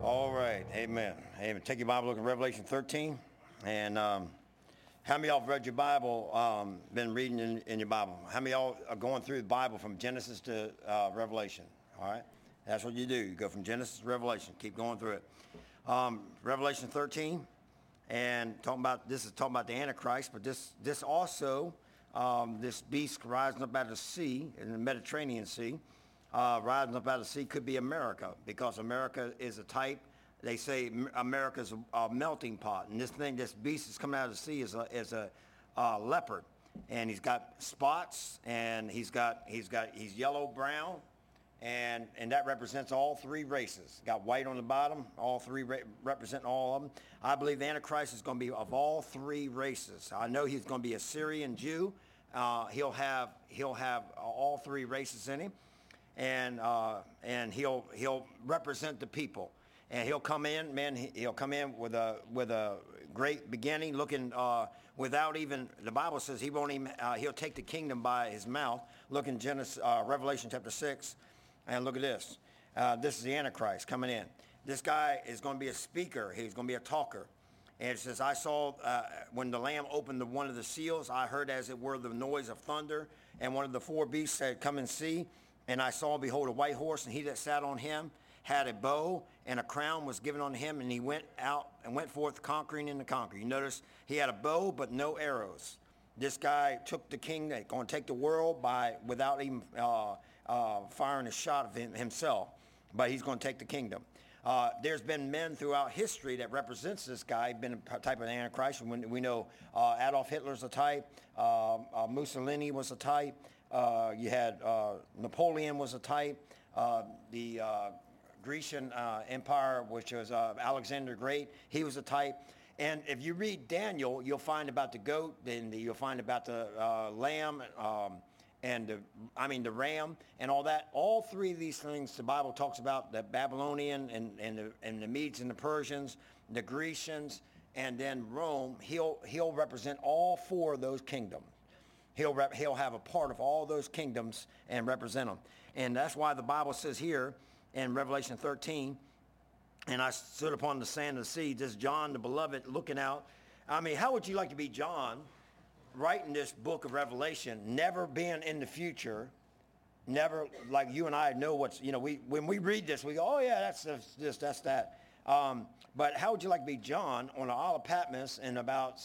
All right, amen. Amen. Take your Bible, look at Revelation 13. And how many of y'all have read your Bible, been reading in your Bible? How many of y'all are going through the Bible from Genesis to Revelation? All right, that's what you do. You go from Genesis to Revelation. Keep going through it. Revelation 13, and talking about the Antichrist, but this also, this beast rising up out of the sea, in the Mediterranean Sea, rising up out of the sea could be America, because America is a type. They say America's a melting pot, and this beast that's coming out of the sea is a leopard, and he's got spots, and he's yellow brown, and that represents all three races. Got white on the bottom, all three representing all of them. I believe the Antichrist is going to be of all three races. I know he's going to be a Syrian Jew. He'll have all three races in him. And he'll represent the people, and he'll come in, man. He'll come in with a great beginning, looking without even. The Bible says he won't even. He'll take the kingdom by his mouth. Look in Revelation chapter 6, and look at this. This is the Antichrist coming in. This guy is going to be a speaker. He's going to be a talker. And it says, I saw when the Lamb opened one of the seals, I heard as it were the noise of thunder, and one of the four beasts said, "Come and see." And I saw, behold, a white horse, and he that sat on him had a bow, and a crown was given unto him, and he went out and went forth conquering and to conquer. You notice he had a bow, but no arrows. This guy took the kingdom, going to take the world without even firing a shot of himself, but he's going to take the kingdom. There's been men throughout history that represents this guy, been a type of Antichrist. We know Adolf Hitler's a type, Mussolini was a type. You had Napoleon was a type. The Grecian Empire, which was Alexander the Great, he was a type. And if you read Daniel, you'll find about the goat, then you'll find about the lamb, and the ram and all that. All three of these things the Bible talks about: the Babylonian and the Medes and the Persians, the Grecians, and then Rome. He'll represent all four of those kingdoms. He'll have a part of all those kingdoms and represent them. And that's why the Bible says here in Revelation 13, and I stood upon the sand of the sea, this John the beloved looking out. I mean, how would you like to be John, writing this book of Revelation, never being in the future, never, like you and I know what's, when we read this, we go, oh yeah, that's this, that's that. But how would you like to be John on the Isle of Patmos in about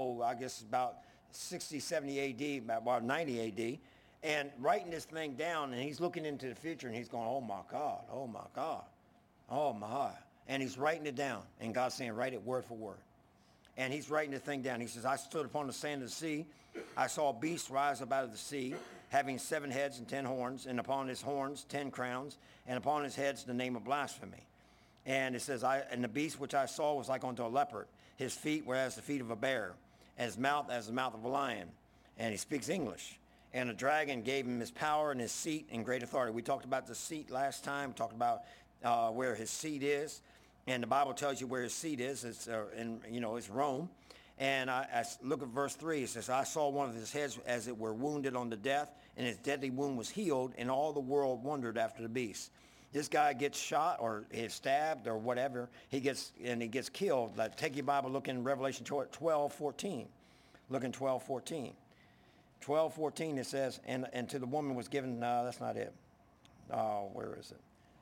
60, 70 AD, about 90 AD, and writing this thing down, and he's looking into the future, and he's going, oh my God, oh my God, oh my. And he's writing it down, and God's saying, write it word for word. And he's writing the thing down. He says, I stood upon the sand of the sea. I saw a beast rise up out of the sea, having 7 heads and 10 horns, and upon his horns 10 crowns, and upon his heads the name of blasphemy. And it says, and the beast which I saw was like unto a leopard. His feet were as the feet of a bear, and his mouth as the mouth of a lion. And he speaks English. And the dragon gave him his power and his seat and great authority. We talked about the seat last time. We talked about where his seat is. And the Bible tells you where his seat is. It's it's Rome. And I look at verse 3. It says, I saw one of his heads as it were wounded unto death, and his deadly wound was healed, and all the world wondered after the beast. This guy gets shot or is stabbed or whatever. He gets killed. Take your Bible, look in Revelation 12:14. Look in 12:14. 12:14 it says, and to the woman was given, no, that's not it. Oh, where is it?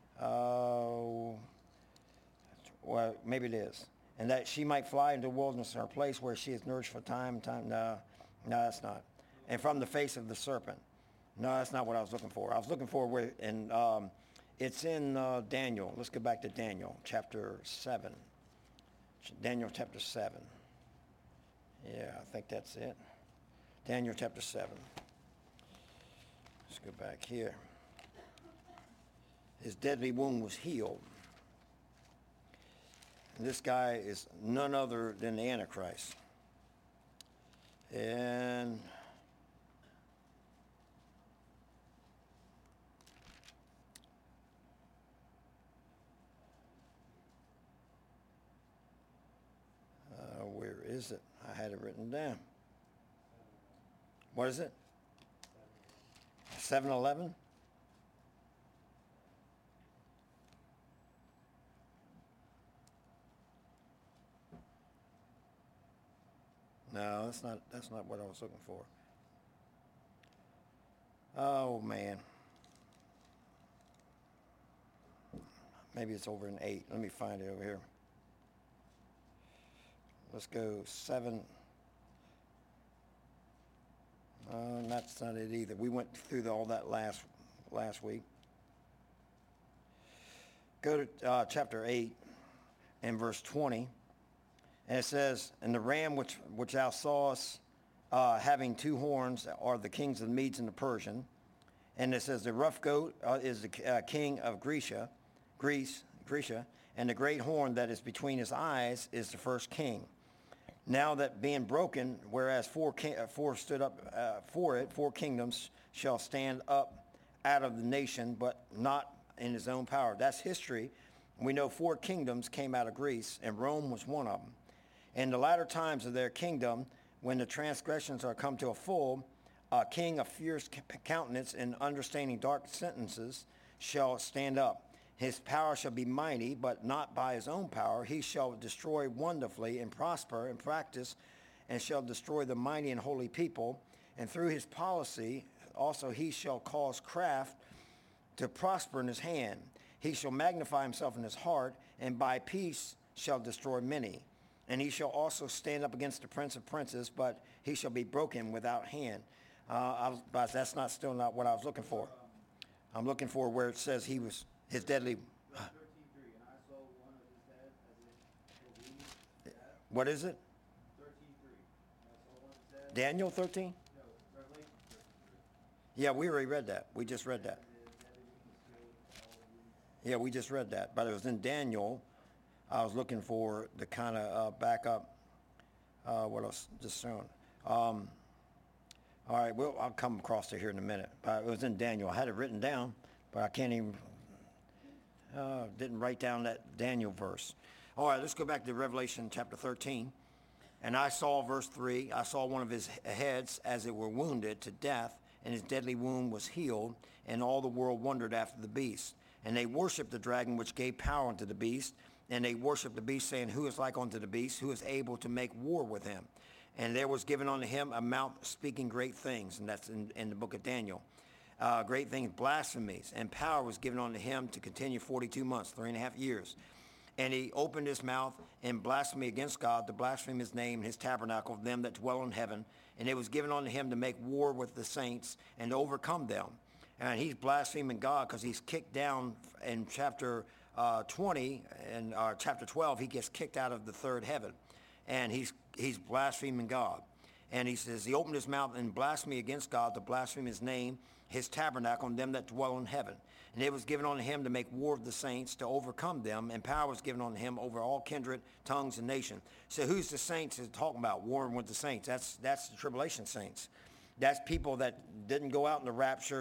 Well, maybe it is. And that she might fly into the wilderness, her place where she is nourished for time. No, that's not. And from the face of the serpent. No, that's not what I was looking for. I was looking for where, and it's in Daniel. Let's go back to Daniel, chapter 7. Daniel chapter 7. Yeah, I think that's it. Daniel chapter 7. Let's go back here. His deadly wound was healed. And this guy is none other than the Antichrist. And where is it? I had it written down. What is it? 7:11? No, that's not what I was looking for. Oh, man. Maybe it's over in 8. Let me find it over here. Let's go 7. That's not it either. We went through all that last week. Go to chapter 8 and verse 20. And it says, "And the ram which thou sawest having 2 horns are the kings of the Medes and the Persian." And it says, "The rough goat is the king of Greece, and the great horn that is between his eyes is the first king. Now that being broken, whereas 4 stood up for it, 4 kingdoms shall stand up out of the nation, but not in his own power." That's history. We know 4 kingdoms came out of Greece, and Rome was one of them. "In the latter times of their kingdom, when the transgressions are come to a full, a king of fierce countenance and understanding dark sentences shall stand up. His power shall be mighty, but not by his own power. He shall destroy wonderfully and prosper and practice, and shall destroy the mighty and holy people. And through his policy also he shall cause craft to prosper in his hand. He shall magnify himself in his heart, and by peace shall destroy many. And he shall also stand up against the prince of princes, but he shall be broken without hand." But that's still not what I was looking for. I'm looking for where it says he was his deadly. 13:3, and I saw one of his head as it were winged. What is it? 13:3. And I saw one of his head. Daniel 13? No, Revelation 13:3. Yeah, we already read that. We just read that. And his deadly wings filled all the wings. Yeah, we just read that. But it was in Daniel. I was looking for the kind of back up what else just shown. All right, well, I'll come across to here in a minute. But it was in Daniel. I had it written down, but I can't even, didn't write down that Daniel verse. All right, let's go back to Revelation chapter 13. "And I saw," verse 3, "I saw one of his heads as it were wounded to death, and his deadly wound was healed, and all the world wondered after the beast. And they worshipped the dragon which gave power unto the beast, and they worshipped the beast, saying, Who is like unto the beast? Who is able to make war with him? And there was given unto him a mouth speaking great things," and that's in the book of Daniel. "Great things, blasphemies, and power was given unto him to continue 42 months, 3.5 years. And he opened his mouth in blasphemy against God, to blaspheme his name and his tabernacle of them that dwell in heaven. And it was given unto him to make war with the saints and to overcome them." And he's blaspheming God because he's kicked down in chapter 20 and chapter 12. He gets kicked out of the third heaven, and he's blaspheming God. And he says he opened his mouth in blasphemy against God, to blaspheme his name, his tabernacle, and them that dwell in heaven. And it was given unto him to make war with the saints, to overcome them, and power was given unto him over all kindred, tongues, and nation. So who's the saints is talking about, warring with the saints? That's the tribulation saints. That's people that didn't go out in the rapture,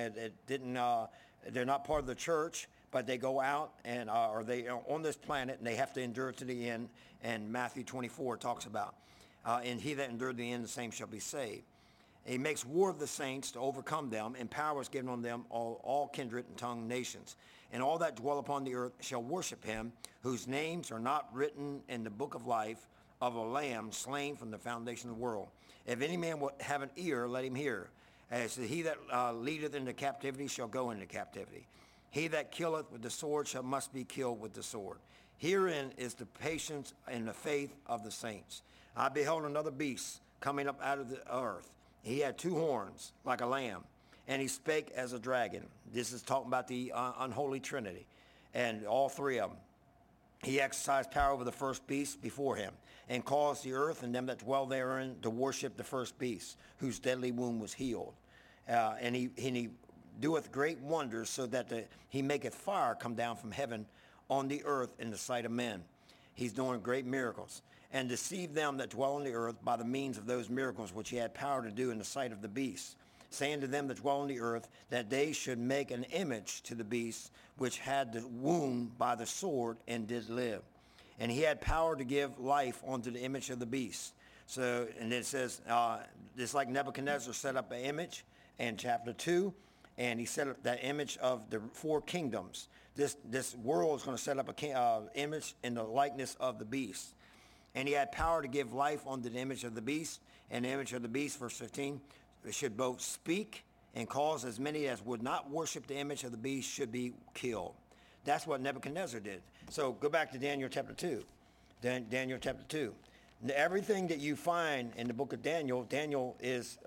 they're not part of the church, but they go out and or they are on this planet, and they have to endure to the end. And Matthew 24 talks about, "And he that endured the end, the same shall be saved." He makes war of the saints to overcome them, and power is given on them all kindred and tongue nations. "And all that dwell upon the earth shall worship him, whose names are not written in the book of life of a Lamb slain from the foundation of the world. If any man will have an ear, let him hear. As he that leadeth into captivity shall go into captivity. He that killeth with the sword must be killed with the sword. Herein is the patience and the faith of the saints. I beheld another beast coming up out of the earth. He had 2 horns like a lamb, and he spake as a dragon." This is talking about the unholy Trinity, and all 3 of them. "He exercised power over the first beast before him, and caused the earth and them that dwell therein to worship the first beast, whose deadly wound was healed. And he doeth great wonders, so that he maketh fire come down from heaven on the earth in the sight of men." He's doing great miracles. "And deceive them that dwell on the earth by the means of those miracles which he had power to do in the sight of the beast, saying to them that dwell on the earth that they should make an image to the beast which had the wound by the sword and did live. And he had power to give life unto the image of the beast." So, and it says, just like Nebuchadnezzar set up an image in chapter 2, and he set up that image of the 4 kingdoms. This world is going to set up an image in the likeness of the beast. And he had power to give life unto the image of the beast, and the image of the beast, verse 15, should both speak and cause as many as would not worship the image of the beast should be killed. That's what Nebuchadnezzar did. So go back to Daniel chapter 2. Daniel chapter 2. Everything that you find in the book of Daniel, Daniel is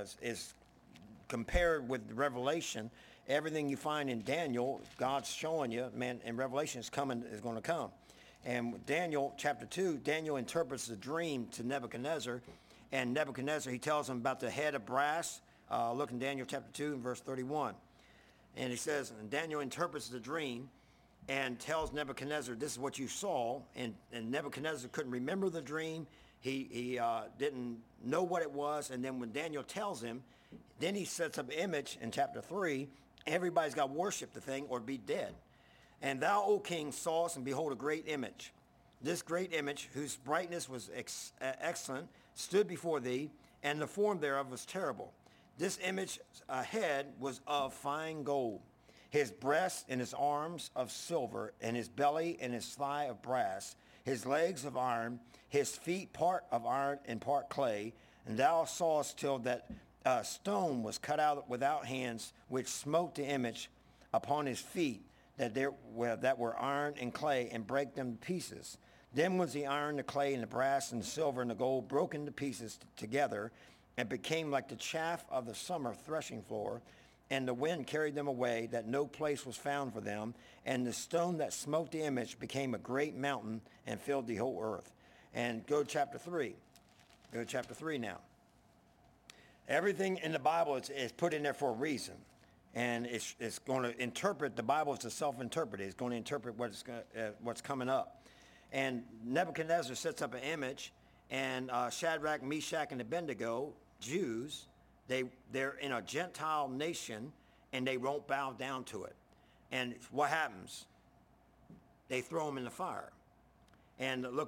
compared with Revelation. Everything you find in Daniel, God's showing you, man, and Revelation is going to come. And Daniel chapter 2, Daniel interprets the dream to Nebuchadnezzar. And Nebuchadnezzar, he tells him about the head of brass. Look in Daniel chapter 2 and verse 31. And he says, and Daniel interprets the dream and tells Nebuchadnezzar, this is what you saw. And Nebuchadnezzar couldn't remember the dream. He didn't know what it was. And then when Daniel tells him, then he sets up an image in chapter 3. Everybody's got to worship the thing or be dead. And thou, O king, sawest, and behold, a great image. This great image, whose brightness was excellent, stood before thee, and the form thereof was terrible. This image head was of fine gold, his breast and his arms of silver, and his belly and his thigh of brass, his legs of iron, his feet part of iron and part clay. And thou sawest till that stone was cut out without hands, which smote the image upon his feet, that were iron and clay, and brake them to pieces. Then was the iron, the clay, and the brass, and the silver, and the gold broken to pieces together, and became like the chaff of the summer threshing floor. And the wind carried them away, that no place was found for them. And the stone that smote the image became a great mountain, and filled the whole earth. And go to chapter 3. Go to chapter 3 now. Everything in the Bible is put in there for a reason. And it's going to interpret, the Bible is a self-interpret. It's going to interpret what's coming up. And Nebuchadnezzar sets up an image, and Shadrach, Meshach, and Abednego, Jews, they're in a Gentile nation, and they won't bow down to it. And what happens? They throw them in the fire. And look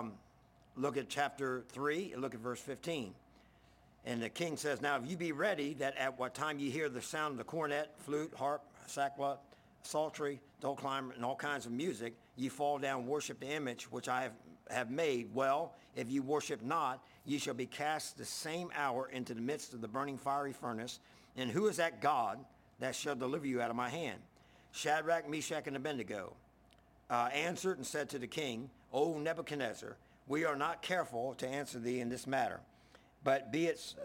at chapter 3, and look at verse 15. And the king says, now if you be ready, that at what time you hear the sound of the cornet, flute, harp, sackbut, psaltery, dole climber, and all kinds of music, ye fall down and worship the image which I have made. Well, if you worship not, ye shall be cast the same hour into the midst of the burning fiery furnace. And who is that God that shall deliver you out of my hand? Shadrach, Meshach, and Abednego answered and said to the king, O Nebuchadnezzar, we are not careful to answer thee in this matter. But be if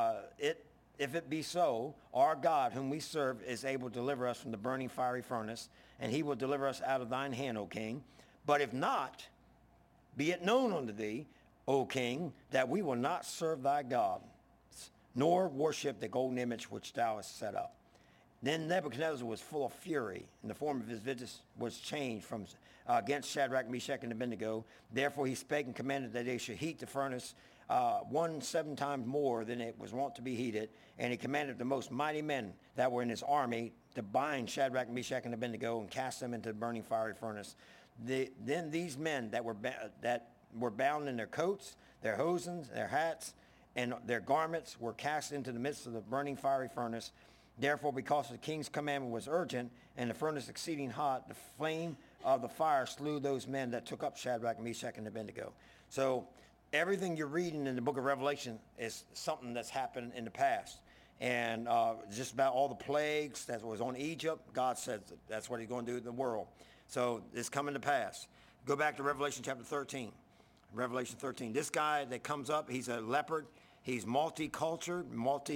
it be so, our God whom we serve is able to deliver us from the burning fiery furnace, and he will deliver us out of thine hand, O king. But if not, be it known unto thee, O king, that we will not serve thy God, nor worship the golden image which thou hast set up. Then Nebuchadnezzar was full of fury, and the form of his visage was changed from against Shadrach, Meshach, and Abednego. Therefore he spake and commanded that they should heat the furnace 7 times more than it was wont to be heated. And he commanded the most mighty men that were in his army to bind Shadrach, Meshach, and Abednego and cast them into the burning fiery furnace. Then these men that were bound in their coats, their hosens, their hats, and their garments were cast into the midst of the burning fiery furnace. Therefore, because the king's commandment was urgent, and the furnace exceeding hot, the flame of the fire slew those men that took up Shadrach, Meshach, and Abednego. So everything you're reading in the book of Revelation is something that's happened in the past. And just about all the plagues that was on Egypt, God said that's what he's going to do in the world. So it's coming to pass. Go back to Revelation chapter 13. Revelation 13. This guy that comes up, he's a leopard. He's multicultural,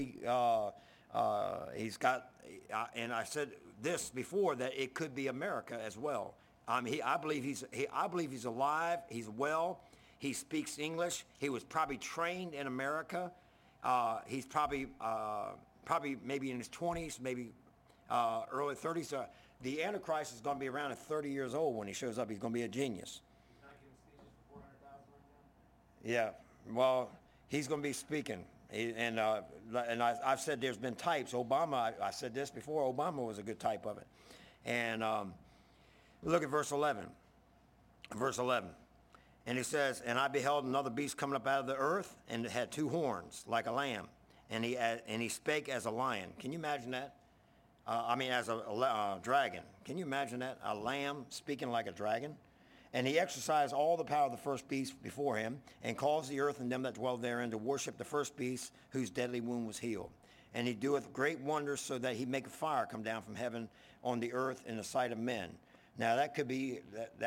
he's got, and I said this before, that it could be America as well. I believe he's alive. He's well. He speaks English. He was probably trained in America. He's probably maybe in his 20s, maybe early 30s. The Antichrist is going to be around at 30 years old when he shows up. He's going to be a genius. He's not giving speeches for 400,000 right now? Yeah. Well, he's going to be speaking. And I've said there's been types. Obama, I said this before, Obama was a good type of it. And look at verse 11. Verse 11. And he says, and I beheld another beast coming up out of the earth, and it had 2 horns like a lamb. And he spake as a lion. Can you imagine that? As a dragon. Can you imagine that? A lamb speaking like a dragon? And he exercised all the power of the first beast before him, and caused the earth and them that dwell therein to worship the first beast, whose deadly wound was healed. And he doeth great wonders, so that he maketh fire come down from heaven on the earth in the sight of men. Now that could be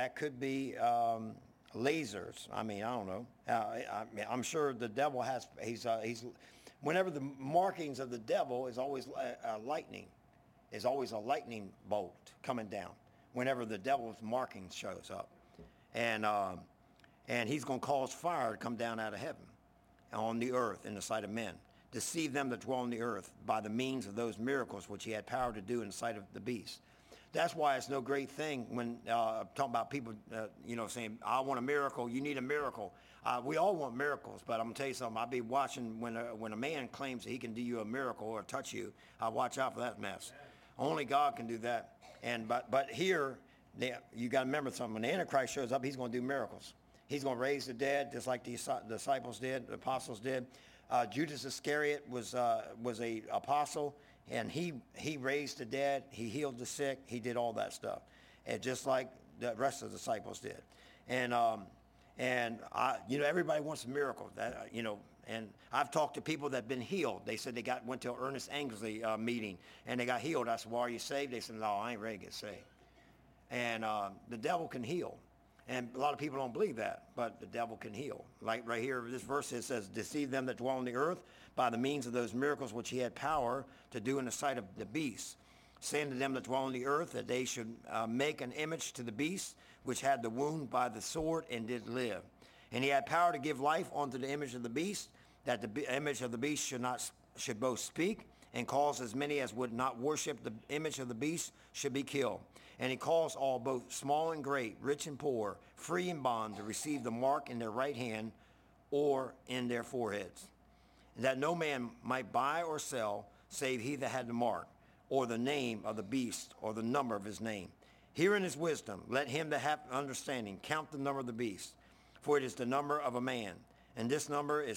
lasers. I mean, I don't know. I'm sure the devil has. He's whenever the markings of the devil is always lightning, is always a lightning bolt coming down. Whenever the devil's marking shows up, and he's going to cause fire to come down out of heaven on the earth in the sight of men, deceive them that dwell on the earth by the means of those miracles which he had power to do in the sight of the beast. That's why it's no great thing when talking about people, saying, I want a miracle, you need a miracle. We all want miracles, but I'm going to tell you something. I'll be watching when a man claims that he can do you a miracle or touch you, I'll watch out for that mess. Only God can do that. But here, you got to remember something. When the Antichrist shows up, he's going to do miracles. He's going to raise the dead, just like the disciples did, the apostles did. Judas Iscariot was a apostle, and he raised the dead, he healed the sick, he did all that stuff, and just like the rest of the disciples did. And everybody wants a miracle. And I've talked to people that have been healed. They said they went to an Ernest Angley meeting, and they got healed. I said, well, are you saved? They said, no, I ain't ready to get saved. And the devil can heal. And a lot of people don't believe that, but the devil can heal. Like right here, this verse, it says, deceive them that dwell on the earth by the means of those miracles which he had power to do in the sight of the beast, saying to them that dwell on the earth that they should make an image to the beast which had the wound by the sword and did live. And he had power to give life unto the image of the beast, that the image of the beast should both speak, and cause as many as would not worship the image of the beast should be killed. And he calls all, both small and great, rich and poor, free and bond, to receive the mark in their right hand or in their foreheads, that no man might buy or sell, save he that had the mark, or the name of the beast, or the number of his name. Herein is wisdom. Let him that hath understanding count the number of the beast, for it is the number of a man, and this number is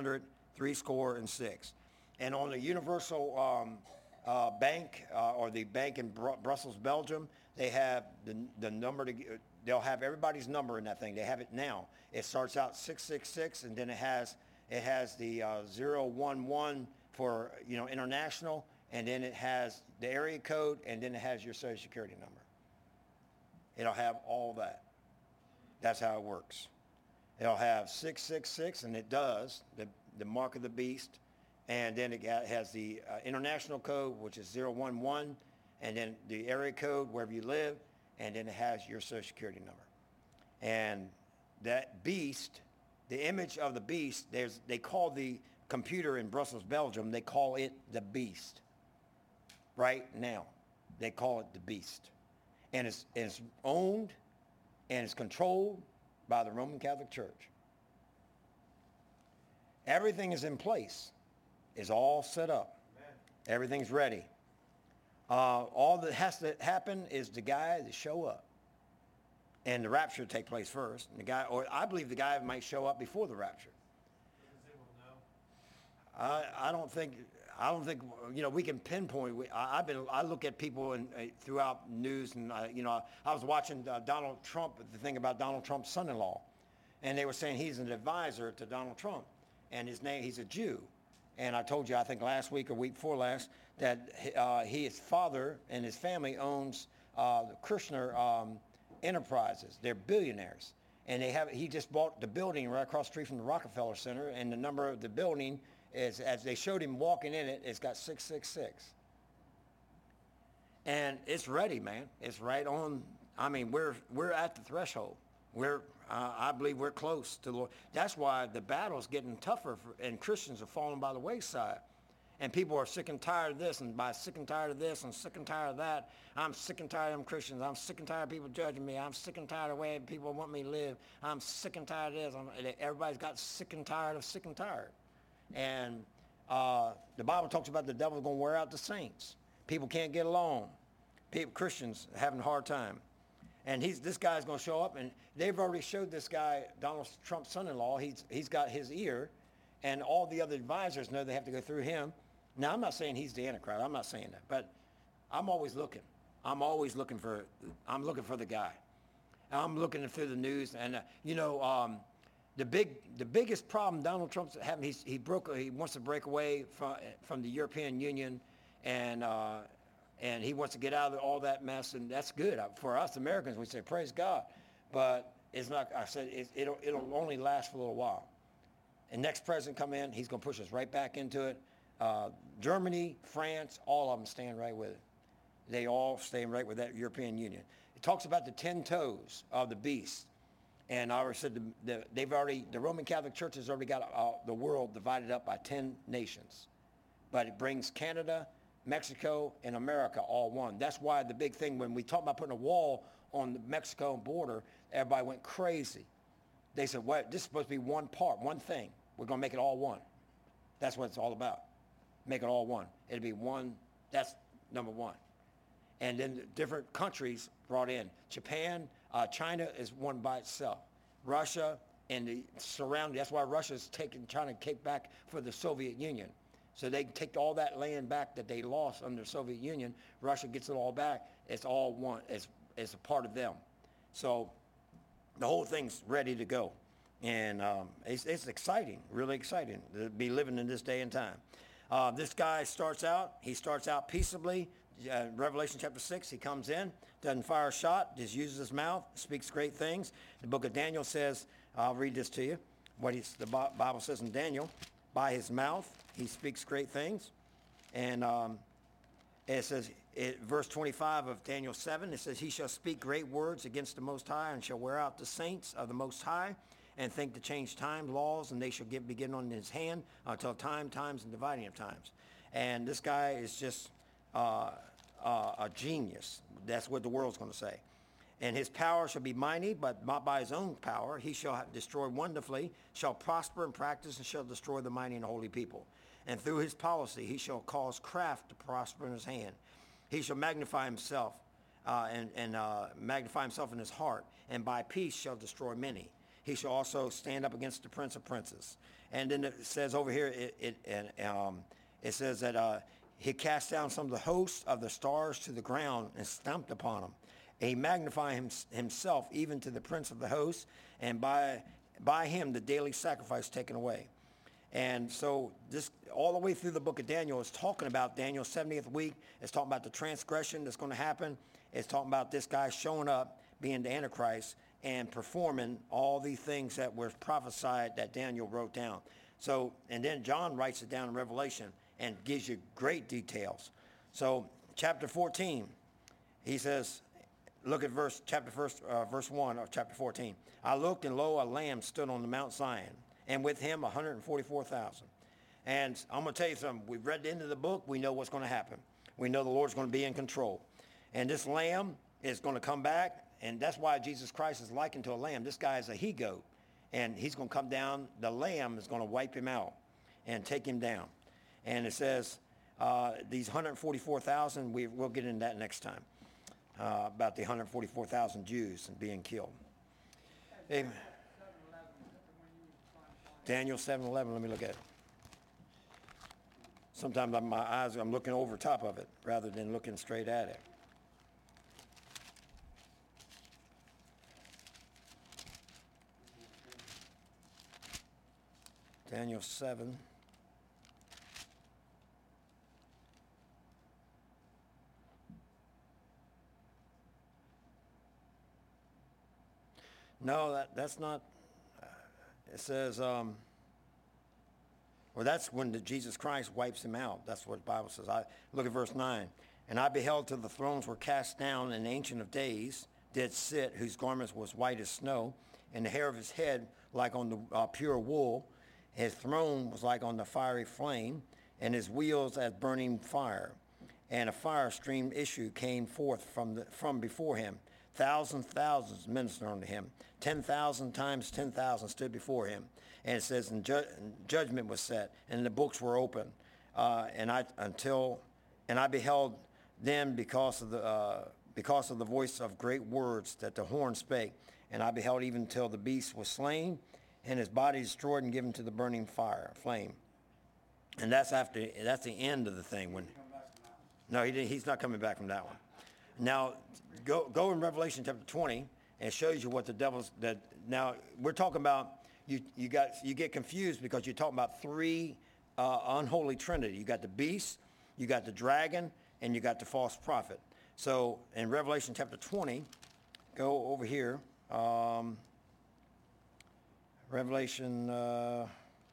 666. And on the Universal Bank, or the bank in Brussels, Belgium, they have the number they'll have everybody's number in that thing. They have it now. It starts out 666, and then it has the 011 for international, and then it has the area code, and then it has your social security number. It'll have all that. That's how it works. It'll have 666, and it does the mark of the beast, and then it has the international code, which is 011, and then the area code wherever you live, and then it has your social security number. And that beast, the image of the beast, they call the computer in Brussels, Belgium, they call it the beast. Right now, they call it the beast. And it's owned and it's controlled by the Roman Catholic Church. Everything is in place. It's all set up. Amen. Everything's ready. All that has to happen is the guy to show up. And the rapture take place first. And I believe the guy might show up before the rapture. I don't think we can pinpoint. I look at people throughout news, and I was watching Donald Trump, the thing about Donald Trump's son-in-law, and they were saying he's an advisor to Donald Trump, and he's a Jew. And I told you, I think last week or week before last, that his father and his family owns the Kirshner Enterprises. They're billionaires. And he just bought the building right across the street from the Rockefeller Center, and the number of the building is, as they showed him walking in it, it's got 666. And it's ready, man. It's right on. I mean, we're at the threshold. I believe we're close to the Lord. That's why the battle's getting tougher, and Christians are falling by the wayside. And people are sick and tired of this, and by sick and tired of this, and sick and tired of that. I'm sick and tired of them Christians. I'm sick and tired of people judging me. I'm sick and tired of the way people want me to live. I'm sick and tired of this. Everybody's got sick and tired of sick and tired. And the Bible talks about the devil's going to wear out the saints. People can't get along. Christians having a hard time. And this guy's going to show up, and they've already showed this guy, Donald Trump's son-in-law, he's got his ear, and all the other advisors know they have to go through him. Now, I'm not saying he's the Antichrist. I'm not saying that. But I'm always looking. I'm looking for the guy. I'm looking through the news, and the biggest problem Donald Trump's having, he wants to break away from the European Union, and he wants to get out of all that mess, and that's good for us Americans. We say praise God, but it's not. I said it'll only last for a little while. And next president come in, he's going to push us right back into it. Germany, France, all of them stand right with it. They all stand right with that European Union. It talks about the 10 toes of the beast. And I already said the Roman Catholic Church has already got the world divided up by 10 nations. But it brings Canada, Mexico, and America all one. That's why the big thing, when we talk about putting a wall on the Mexico border, everybody went crazy. They said, well, this is supposed to be one part, one thing. We're going to make it all one. That's what it's all about. Make it all one. It'll be one. That's number one. And then the different countries brought in. Japan, China is one by itself. Russia and the surrounding. That's why Russia's trying to take back for the Soviet Union. So they can take all that land back that they lost under the Soviet Union. Russia gets it all back. It's all one. It's a part of them. So the whole thing's ready to go. And it's exciting, really exciting to be living in this day and time. This guy starts out peaceably. Revelation chapter 6, he comes in, doesn't fire a shot, just uses his mouth, speaks great things. The book of Daniel says, I'll read this to you, what the Bible says in Daniel. By his mouth, he speaks great things. And it says, verse 25 of Daniel 7, it says, he shall speak great words against the Most High and shall wear out the saints of the Most High and think to change time, laws, and they shall begin on his hand until times, and dividing of times. And this guy is just a genius. That's what the world's going to say. And his power shall be mighty, but not by his own power. He shall destroy wonderfully, shall prosper in practice, and shall destroy the mighty and holy people. And through his policy he shall cause craft to prosper in his hand. He shall magnify himself, magnify himself in his heart, and by peace shall destroy many. He shall also stand up against the prince of princes. And then it says over here, it says that he cast down some of the hosts of the stars to the ground and stamped upon them. And he magnified himself even to the prince of the hosts, and by him the daily sacrifice taken away. And so this all the way through the book of Daniel is talking about Daniel's 70th week. It's talking about the transgression that's going to happen. It's talking about this guy showing up, being the Antichrist, and performing all these things that were prophesied that Daniel wrote down. So, and then John writes it down in Revelation and gives you great details. So chapter 14, he says, look at verse 1 of chapter 14. I looked, and lo, a lamb stood on the Mount Zion, and with him 144,000. And I'm going to tell you something. We've read the end of the book. We know what's going to happen. We know the Lord's going to be in control. And this lamb is going to come back, and that's why Jesus Christ is likened to a lamb. This guy is a he-goat, and he's going to come down. The lamb is going to wipe him out and take him down. And it says these 144,000, we'll get into that next time, about the 144,000 Jews and being killed. Amen. Daniel 7:11, let me look at it. Sometimes my eyes, I'm looking over top of it rather than looking straight at it. Daniel 7. No, that's not. It says, well, that's when Jesus Christ wipes him out. That's what the Bible says. Look at verse 9. And I beheld till the thrones were cast down, and the Ancient of Days did sit, whose garments was white as snow, and the hair of his head like on the pure wool. His throne was like on the fiery flame, and his wheels as burning fire. And a fire stream issue came forth from before him. Thousands ministered unto him. 10,000 times 10,000 stood before him. And it says, and judgment was set, and the books were open. And I beheld them because of the voice of great words that the horn spake. And I beheld even till the beast was slain, and his body destroyed and given to the burning flame. And that's the end of the thing. No, he's not coming back from that one. Now, go in Revelation chapter 20, And it shows you what the devil's, that now we're talking about, you get confused because you're talking about three unholy trinity. You got the beast, you got the dragon, and you got the false prophet. So in Revelation chapter 20, go over here. Revelation, all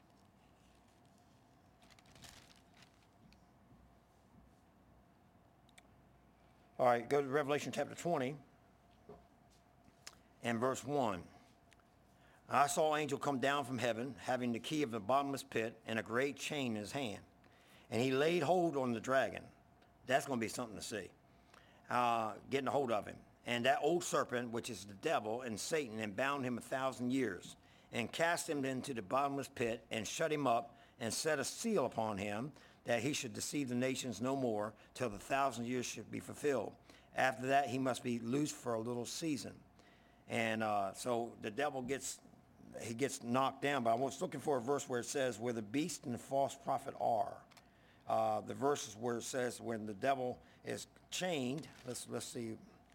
right, go to Revelation chapter 20 and verse 1. I saw an angel come down from heaven, having the key of the bottomless pit and a great chain in his hand. And he laid hold on the dragon. That's going to be something to see. Getting a hold of him. And that old serpent, which is the devil and Satan, and bound him 1,000 years, and cast him into the bottomless pit, and shut him up, and set a seal upon him, that he should deceive the nations no more, till the 1,000 years should be fulfilled. After that, he must be loosed for a little season. And so the devil gets knocked down. But I was looking for a verse where it says, where the beast and the false prophet are. The verses where it says when the devil is chained. Let's see.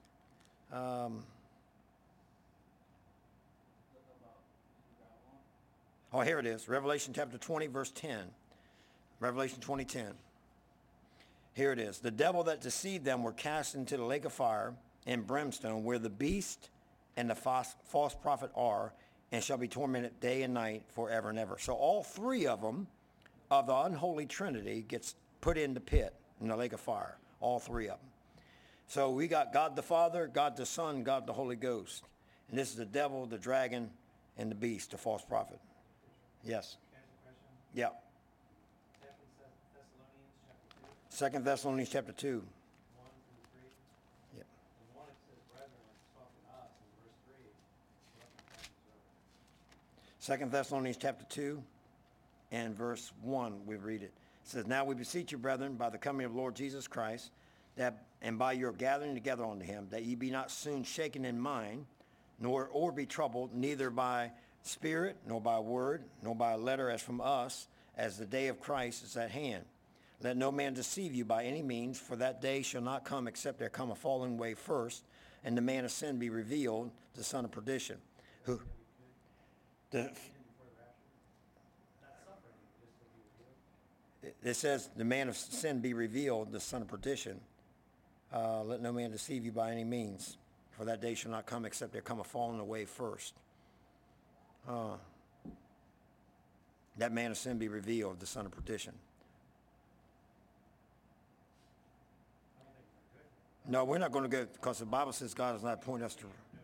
Oh, here it is. Revelation chapter 20, verse 10. Revelation 20:10. Here it is. The devil that deceived them were cast into the lake of fire and brimstone, where the beast and the false prophet are, and shall be tormented day and night forever and ever. So all three of them, of the unholy trinity, gets put in the pit, in the lake of fire. All three of them. So we got God the Father, God the Son, God the Holy Ghost. And this is the devil, the dragon, and the beast, the false prophet. Yes. Can I ask a question? Yeah. Second Thessalonians chapter 2, 2 Thessalonians chapter 2. 1 through 3. Yep. In 1 it says, brethren, like it's talking to us. In verse 3, it's talking to us. 2 Thessalonians chapter 2 and verse 1, we read it. It says, now we beseech you, brethren, by the coming of Lord Jesus Christ, that and by your gathering together unto him, that ye be not soon shaken in mind, or be troubled, neither by spirit, nor by word, nor by a letter as from us, as the day of Christ is at hand. Let no man deceive you by any means, for that day shall not come except there come a falling away first, and the man of sin be revealed, the son of perdition. Who? It says, the man of sin be revealed, the son of perdition. Let no man deceive you by any means, for that day shall not come except there come a falling away first. That man of sin be revealed, the son of perdition. No, we're not going to go, because the Bible says God does not appoint us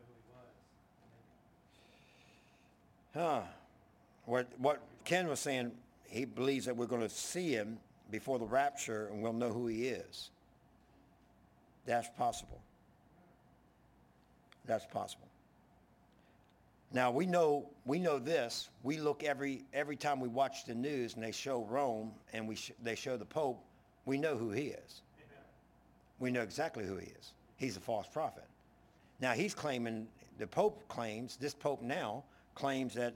to. What Ken was saying, he believes that we're going to see him before the rapture and we'll know who he is. That's possible. That's possible. Now we know this. We look every time we watch the news and they show Rome and they show the Pope. We know who he is. We know exactly who he is. He's a false prophet. Now he's claiming, the Pope claims, this Pope now claims that,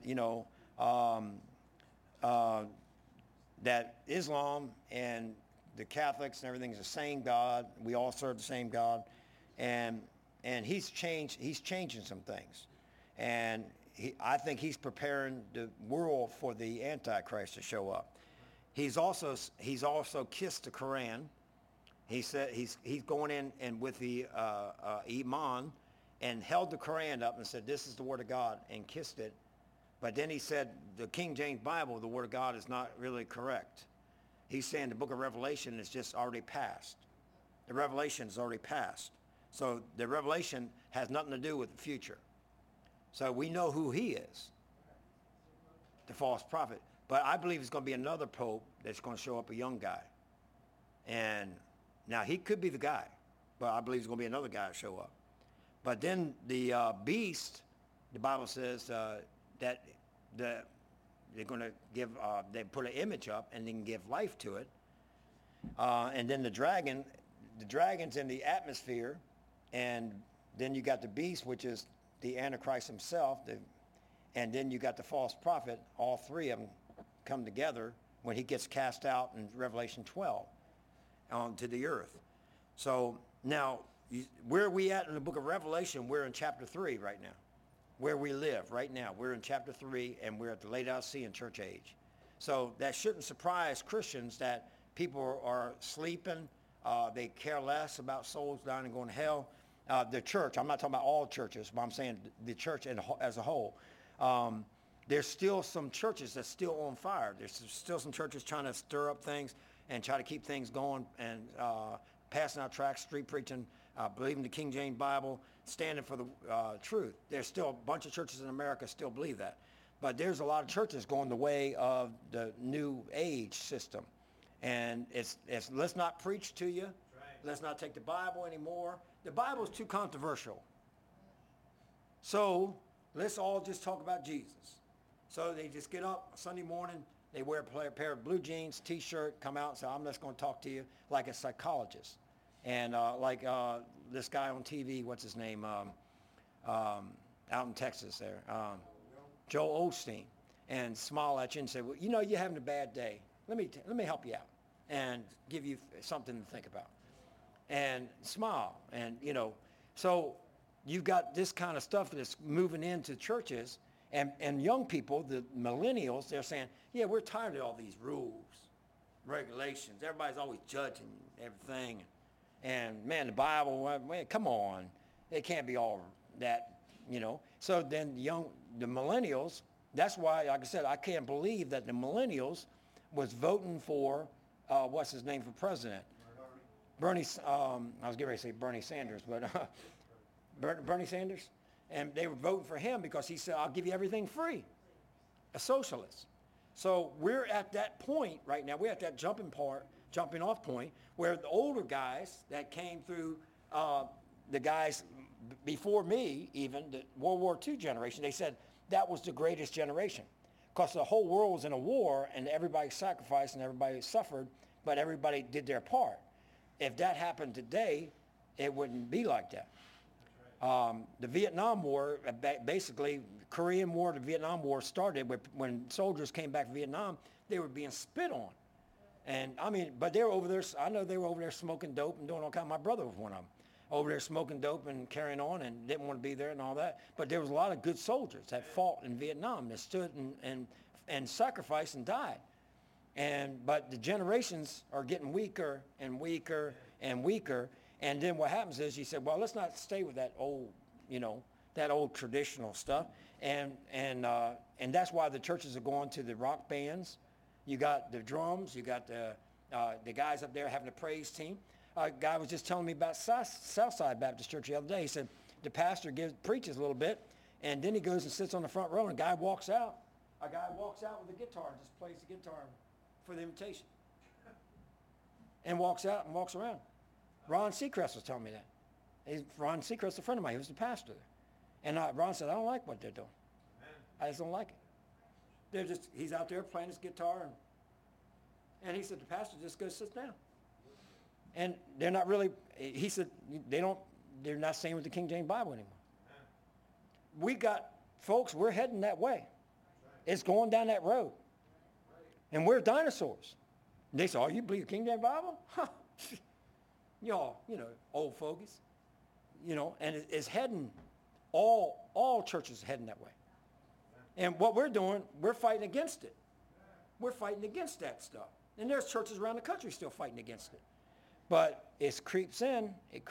that Islam and the Catholics and everything is the same God. We all serve the same God. And he's changing some things. And I think he's preparing the world for the Antichrist to show up. He's also kissed the Quran. He said he's going in and with the Iman and held the Quran up and said, this is the word of God, and kissed it. But then he said the King James Bible, the word of God, is not really correct. He's saying the book of Revelation is just already passed. The Revelation is already passed. So the Revelation has nothing to do with the future. So we know who he is, the false prophet. But I believe it's going to be another pope that's going to show up, a young guy. And now he could be the guy, but I believe it's going to be another guy to show up. But then the beast, the Bible says that they're going to give, they put an image up and they can give life to it. And then the dragon's in the atmosphere, and then you got the beast, which is the Antichrist himself, and then you got the false prophet. All three of them come together when he gets cast out in Revelation 12 onto the earth. So now where are we at in the book of Revelation? We're in chapter 3 right now. Where we live right now. We're in chapter 3, and we're at the Laodicean church age. So that shouldn't surprise Christians that people are sleeping. They care less about souls dying and going to hell. The church, I'm not talking about all churches, but I'm saying the church as a whole. There's still some churches that's still on fire. There's still some churches trying to stir up things and try to keep things going and passing out tracts, street preaching, believing the King James Bible, standing for the truth. There's still a bunch of churches in America still believe that. But there's a lot of churches going the way of the new age system. And it's let's not preach to you. Right. Let's not take the Bible anymore. The Bible is too controversial. So let's all just talk about Jesus. So they just get up Sunday morning, they wear a pair of blue jeans, T-shirt, come out and say, I'm just going to talk to you like a psychologist. And like this guy on TV, what's his name, out in Texas there, Joel Osteen, and smile at you and say, well, you know, you're having a bad day. Let me help you out and give you something to think about. And smile. And, you know, so you've got this kind of stuff that's moving into churches. And young people, the millennials, they're saying, yeah, we're tired of all these rules, regulations. Everybody's always judging everything. And, man, the Bible, man, come on. It can't be all that, you know. So then the millennials, that's why, like I said, I can't believe that the millennials was voting for, what's his name for president? Bernie, I was getting ready to say Bernie Sanders, but Bernie Sanders? And they were voting for him because he said, I'll give you everything free, a socialist. So we're at that point right now. We're at that jumping off point where the older guys that came through, the guys before me even, the World War II generation, they said that was the greatest generation because the whole world was in a war and everybody sacrificed and everybody suffered, but everybody did their part. If that happened today, it wouldn't be like that. The Vietnam War, basically, Korean War, the Vietnam War started when soldiers came back from Vietnam, they were being spit on. And, I mean, but they were over there, I know they were over there smoking dope and doing all kinds. My brother was one of them, over there smoking dope and carrying on and didn't want to be there and all that. But there was a lot of good soldiers that fought in Vietnam that stood and sacrificed and died. But the generations are getting weaker and weaker and weaker. And then what happens is you said, well, let's not stay with that old, you know, that old traditional stuff. And that's why the churches are going to the rock bands. You got the drums. You got the guys up there having a praise team. A guy was just telling me about Southside Baptist Church the other day. He said the pastor preaches a little bit, and then he goes and sits on the front row, and a guy walks out. A guy walks out with a guitar and just plays the guitar for the invitation. And walks out and walks around. Ron Seacrest was telling me that. Ron Seacrest, a friend of mine, he was the pastor there. And Ron said, I don't like what they're doing. I just don't like it. He's out there playing his guitar. And he said, the pastor just goes sit down. And they're not really, he said, they're not staying with the King James Bible anymore. We got, folks, we're heading that way. It's going down that road. And we're dinosaurs. And they say, oh, you believe the King James Bible? Huh. Y'all, you know, old fogies, you know, and it's heading, all churches are heading that way. And what we're doing, we're fighting against it. We're fighting against that stuff. And there's churches around the country still fighting against it. But it creeps in,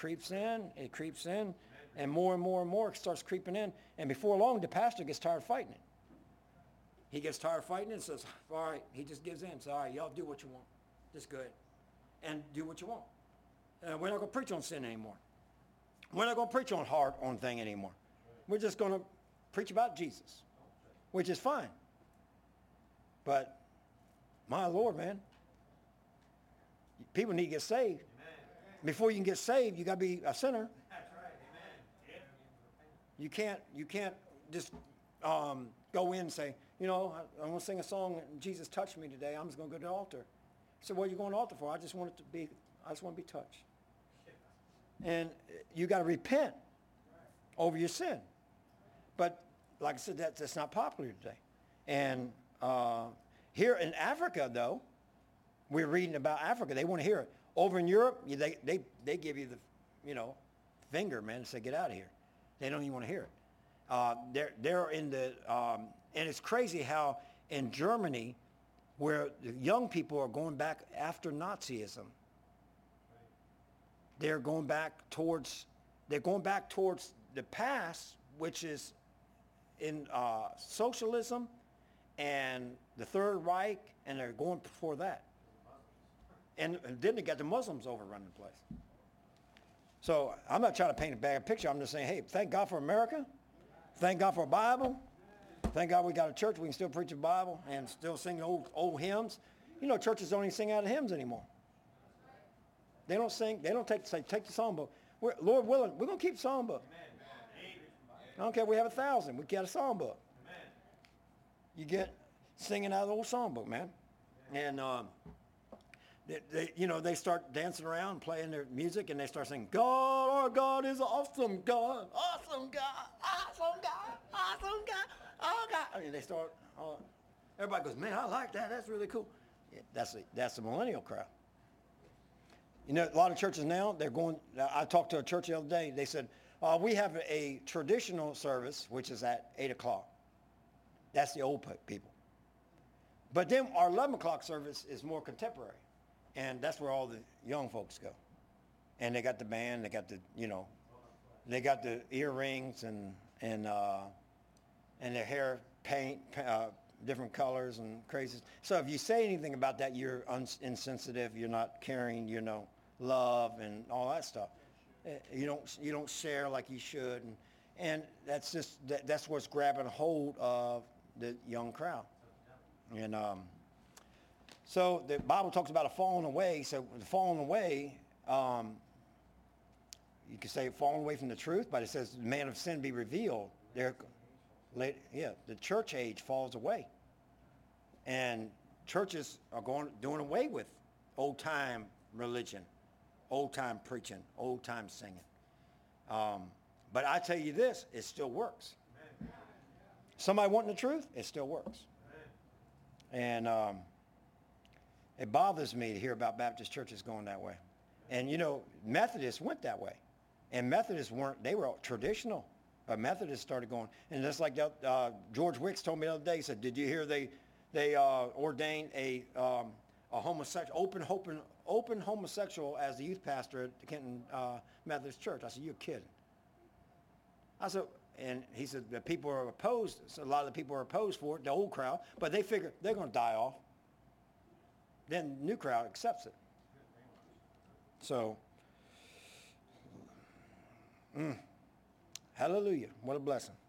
and more and more it starts creeping in. And before long, the pastor gets tired of fighting it. He gets tired of fighting it and says, all right, he just gives in. Says, all right, y'all do what you want. Just go ahead and do what you want. We're not going to preach on sin anymore. We're not going to preach on hard thing anymore. We're just going to preach about Jesus, which is fine. But, my Lord, man, people need to get saved. Amen. Before you can get saved, you got to be a sinner. That's right. Amen. You can't just go in and say, you know, I want to sing a song, Jesus touched me today. I'm just going to go to the altar. So what are you going to the altar for? I just want to be touched. And you got to repent over your sin. But like I said, that's not popular today. And here in Africa, though, we're reading about Africa. They want to hear it. Over in Europe, they give you the, you know, finger, man, and say, get out of here. They don't even want to hear it. They're in the, and it's crazy how in Germany, where the young people are going back after Nazism, they're going back towards the past, which is in socialism and the Third Reich, and they're going for that. And then they got the Muslims overrunning the place. So I'm not trying to paint a bad picture. I'm just saying, hey, thank God for America. Thank God for a Bible. Thank God we got a church. We can still preach the Bible and still sing old hymns. You know, churches don't even sing out of hymns anymore. They don't sing. They don't take the songbook. Lord willing, we're going to keep the songbook. I don't care if we have 1,000. We got a songbook. You get singing out of the old songbook, man. And they start dancing around, playing their music, and they start singing, God, our God is awesome God, awesome God, awesome God, awesome God, oh God. And they start, everybody goes, man, I like that. That's really cool. Yeah, that's the millennial crowd. You know, a lot of churches now, I talked to a church the other day. They said, we have a traditional service, which is at 8 o'clock. That's the old people. But then our 11 o'clock service is more contemporary. And that's where all the young folks go. And they got the band, they got the earrings and their hair paint, different colors and crazy. So if you say anything about that, you're insensitive, you're not caring, love and all that stuff. You don't share like you should. And that's what's grabbing hold of the young crowd. And so the Bible talks about a falling away. So the falling away, you could say falling away from the truth, but it says the man of sin be revealed. The church age falls away. And churches are doing away with old-time religion, old-time preaching, old-time singing. But I tell you this, it still works. Somebody wanting the truth, it still works. And it bothers me to hear about Baptist churches going that way. And, Methodists went that way. And Methodists they were traditional. But Methodists started going. And just like George Wicks told me the other day, he said, did you hear they ordained a homosexual, open homosexual as the youth pastor at the Kenton Methodist Church? I said, you're kidding. I said, and he said, the people are opposed. So a lot of the people are opposed for it, the old crowd, but they figure they're going to die off. Then the new crowd accepts it. So, hallelujah. What a blessing.